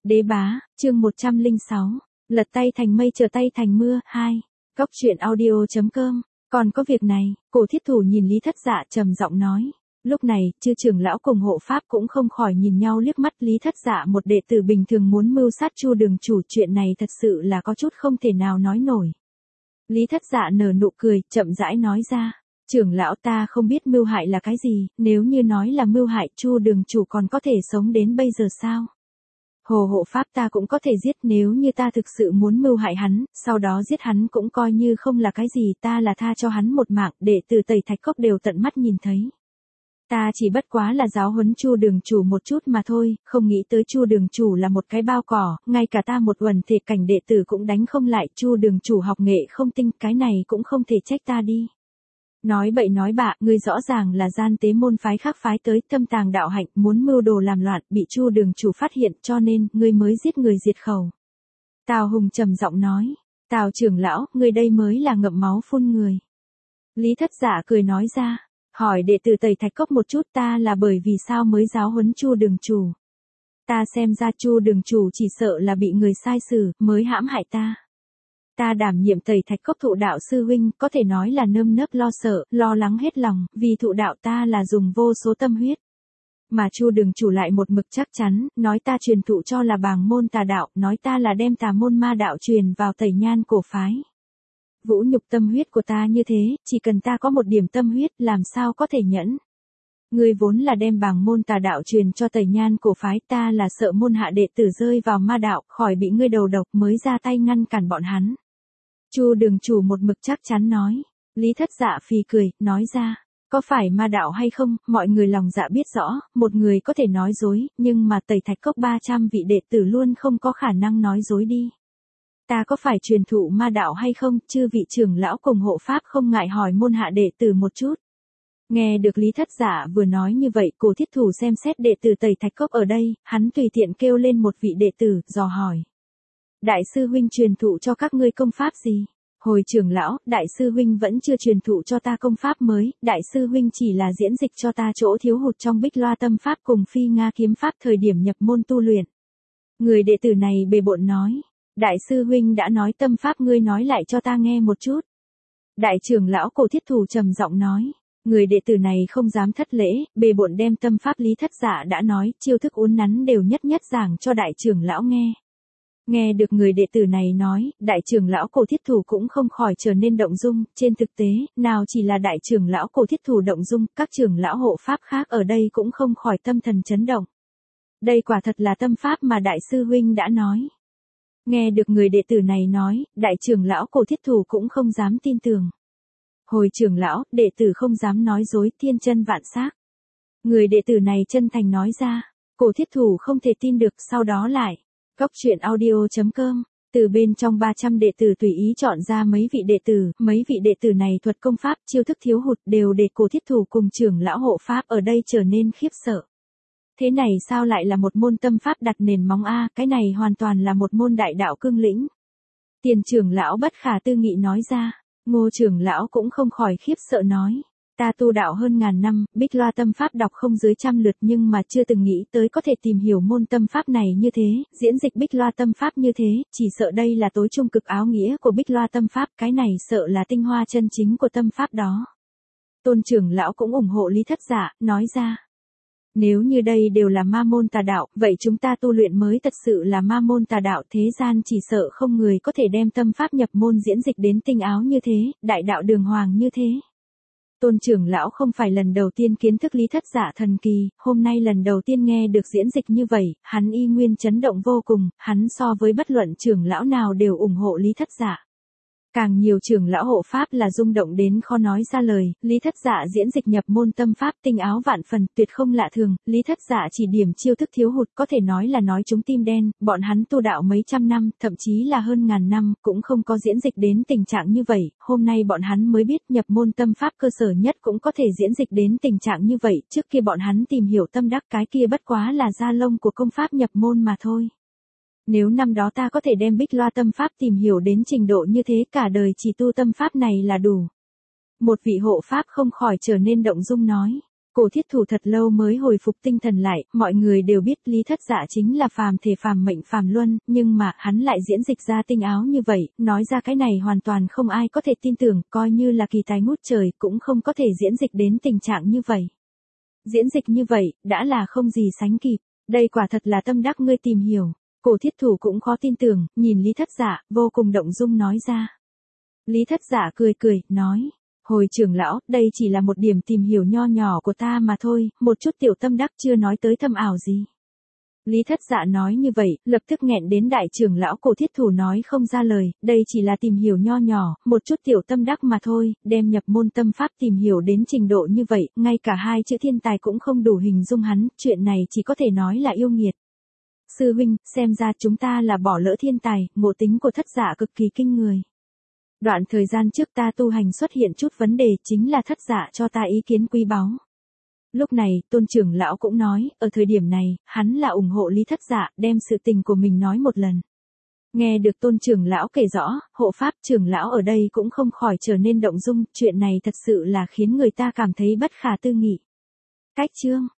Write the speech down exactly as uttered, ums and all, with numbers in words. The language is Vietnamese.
Đế bá, chương một trăm lẻ sáu, lật tay thành mây trở tay thành mưa, hai. Cóc truyện audio chấm com, còn có việc này, Cổ Thiết Thủ nhìn Lý Thất Dạ trầm giọng nói. Lúc này, chư trưởng lão cùng hộ pháp cũng không khỏi nhìn nhau liếc mắt. Lý Thất Dạ một đệ tử bình thường muốn mưu sát Chu đường chủ, chuyện này thật sự là có chút không thể nào nói nổi. Lý Thất Dạ nở nụ cười, chậm rãi nói ra. Trưởng lão, ta không biết mưu hại là cái gì, nếu như nói là mưu hại, Chu đường chủ còn có thể sống đến bây giờ sao? Hồ hộ pháp ta cũng có thể giết, nếu như ta thực sự muốn mưu hại hắn, sau đó giết hắn cũng coi như không là cái gì, ta là tha cho hắn một mạng, đệ tử Tây Thạch Cốc đều tận mắt nhìn thấy. Ta chỉ bất quá là giáo huấn Chu đường chủ một chút mà thôi, không nghĩ tới Chu đường chủ là một cái bao cỏ, ngay cả ta một uẩn thể cảnh đệ tử cũng đánh không lại. Chu đường chủ học nghệ không tinh, cái này cũng không thể trách ta đi. Nói bậy nói bạ, ngươi rõ ràng là gian tế môn phái khác phái tới, thâm tàng đạo hạnh, muốn mưu đồ làm loạn, bị Chu đường chủ phát hiện, cho nên ngươi mới giết người diệt khẩu. Tào Hùng trầm giọng nói. Tào trưởng lão, ngươi đây mới là ngậm máu phun người. Lý Thất Dạ cười nói ra. Hỏi đệ tử Tây Thạch Cốc một chút, ta là bởi vì sao mới giáo huấn Chu đường chủ. Ta xem ra Chu đường chủ chỉ sợ là bị người sai xử, mới hãm hại ta. Ta đảm nhiệm Tây Thạch Cốc thụ đạo sư huynh, có thể nói là nơm nớp lo sợ, lo lắng hết lòng, vì thụ đạo ta là dùng vô số tâm huyết. Mà Chu đường chủ lại một mực chắc chắn, nói ta truyền thụ cho là bàng môn tà đạo, nói ta là đem tà môn ma đạo truyền vào Tây Nhan cổ phái. Vũ nhục tâm huyết của ta như thế, chỉ cần ta có một điểm tâm huyết, làm sao có thể nhẫn. Ngươi vốn là đem bàng môn tà đạo truyền cho Tây Nhan cổ phái, ta là sợ môn hạ đệ tử rơi vào ma đạo, khỏi bị ngươi đầu độc mới ra tay ngăn cản bọn hắn. Chu đường chủ một mực chắc chắn nói. Lý Thất Dạ phì cười, nói ra. Có phải ma đạo hay không, mọi người lòng dạ biết rõ, một người có thể nói dối, nhưng mà Tây Thạch Cốc ba trăm vị đệ tử luôn không có khả năng nói dối đi. Ta có phải truyền thụ ma đạo hay không, chư vị trưởng lão cùng hộ pháp không ngại hỏi môn hạ đệ tử một chút. Nghe được Lý Thất Dạ vừa nói như vậy, Cổ Thiết Thủ xem xét đệ tử Tây Thạch Cốc ở đây, hắn tùy tiện kêu lên một vị đệ tử, dò hỏi. Đại sư huynh truyền thụ cho các ngươi công pháp gì? Hồi trưởng lão, đại sư huynh vẫn chưa truyền thụ cho ta công pháp mới, đại sư huynh chỉ là diễn dịch cho ta chỗ thiếu hụt trong Bích Loa tâm pháp cùng Phi Nga kiếm pháp thời điểm nhập môn tu luyện. Người đệ tử này bề bộn nói. Đại sư huynh đã nói tâm pháp, ngươi nói lại cho ta nghe một chút. Đại trưởng lão Cổ Thiết Thủ trầm giọng nói. Người đệ tử này không dám thất lễ, bề bộn đem tâm pháp Lý Thất Dạ đã nói, chiêu thức uốn nắn đều nhất nhất giảng cho đại trưởng lão nghe. Nghe được người đệ tử này nói, đại trưởng lão Cổ Thiết Thủ cũng không khỏi trở nên động dung, trên thực tế, nào chỉ là đại trưởng lão Cổ Thiết Thủ động dung, các trưởng lão hộ pháp khác ở đây cũng không khỏi tâm thần chấn động. Đây quả thật là tâm pháp mà đại sư huynh đã nói. Nghe được người đệ tử này nói, đại trưởng lão Cổ Thiết Thủ cũng không dám tin tưởng. Hồi trưởng lão, đệ tử không dám nói dối, thiên chân vạn xác. Người đệ tử này chân thành nói ra, Cổ Thiết Thủ không thể tin được, sau đó lại. Cóc truyện audio chấm com, từ bên trong ba trăm đệ tử tùy ý chọn ra mấy vị đệ tử, mấy vị đệ tử này thuật công pháp, chiêu thức thiếu hụt đều để Cổ Thiết Thủ cùng trưởng lão hộ pháp ở đây trở nên khiếp sợ. Thế này sao lại là một môn tâm pháp đặt nền móng a, cái này hoàn toàn là một môn đại đạo cương lĩnh. Tiền trưởng lão bất khả tư nghị nói ra, Ngô trưởng lão cũng không khỏi khiếp sợ nói. Ta tu đạo hơn ngàn năm, Bích Loa tâm pháp đọc không dưới trăm lượt nhưng mà chưa từng nghĩ tới có thể tìm hiểu môn tâm pháp này như thế, diễn dịch Bích Loa tâm pháp như thế, chỉ sợ đây là tối trung cực áo nghĩa của Bích Loa tâm pháp, cái này sợ là tinh hoa chân chính của tâm pháp đó. Tôn trưởng lão cũng ủng hộ Lý Thất Dạ, nói ra. Nếu như đây đều là ma môn tà đạo, vậy chúng ta tu luyện mới thật sự là ma môn tà đạo, thế gian chỉ sợ không người có thể đem tâm pháp nhập môn diễn dịch đến tinh áo như thế, đại đạo đường hoàng như thế. Tôn trưởng lão không phải lần đầu tiên kiến thức Lý Thất Dạ thần kỳ, hôm nay lần đầu tiên nghe được diễn dịch như vậy, hắn y nguyên chấn động vô cùng, hắn so với bất luận trưởng lão nào đều ủng hộ Lý Thất Dạ. Càng nhiều trưởng lão hộ pháp là rung động đến khó nói ra lời, Lý Thất Dạ diễn dịch nhập môn tâm pháp tinh áo vạn phần, tuyệt không lạ thường, Lý Thất Dạ chỉ điểm chiêu thức thiếu hụt, có thể nói là nói chúng tim đen, bọn hắn tu đạo mấy trăm năm, thậm chí là hơn ngàn năm, cũng không có diễn dịch đến tình trạng như vậy, hôm nay bọn hắn mới biết nhập môn tâm pháp cơ sở nhất cũng có thể diễn dịch đến tình trạng như vậy, trước kia bọn hắn tìm hiểu tâm đắc cái kia bất quá là da lông của công pháp nhập môn mà thôi. Nếu năm đó ta có thể đem Bích Loa tâm pháp tìm hiểu đến trình độ như thế, cả đời chỉ tu tâm pháp này là đủ. Một vị hộ pháp không khỏi trở nên động dung nói. Cổ thiết thủ thật lâu mới hồi phục tinh thần lại, mọi người đều biết Lý Thất Dạ chính là phàm thể phàm mệnh phàm luân, nhưng mà hắn lại diễn dịch ra tinh áo như vậy, nói ra cái này hoàn toàn không ai có thể tin tưởng, coi như là kỳ tài ngút trời cũng không có thể diễn dịch đến tình trạng như vậy. Diễn dịch như vậy, đã là không gì sánh kịp, đây quả thật là tâm đắc ngươi tìm hiểu. Cổ thiết thủ cũng khó tin tưởng, nhìn Lý Thất Dạ, vô cùng động dung nói ra. Lý Thất Dạ cười cười, nói. Hồi trưởng lão, đây chỉ là một điểm tìm hiểu nho nhỏ của ta mà thôi, một chút tiểu tâm đắc chưa nói tới thâm ảo gì. Lý Thất Dạ nói như vậy, lập tức nghẹn đến đại trưởng lão Cổ thiết thủ nói không ra lời, đây chỉ là tìm hiểu nho nhỏ, một chút tiểu tâm đắc mà thôi, đem nhập môn tâm pháp tìm hiểu đến trình độ như vậy, ngay cả hai chữ thiên tài cũng không đủ hình dung hắn, chuyện này chỉ có thể nói là yêu nghiệt. Sư huynh, xem ra chúng ta là bỏ lỡ thiên tài, ngộ tính của Thất Dạ cực kỳ kinh người. Đoạn thời gian trước ta tu hành xuất hiện chút vấn đề, chính là Thất Dạ cho ta ý kiến quý báu. Lúc này, Tôn trưởng lão cũng nói, ở thời điểm này, hắn là ủng hộ Lý Thất Dạ, đem sự tình của mình nói một lần. Nghe được Tôn trưởng lão kể rõ, hộ pháp trưởng lão ở đây cũng không khỏi trở nên động dung, chuyện này thật sự là khiến người ta cảm thấy bất khả tư nghị. Cách chương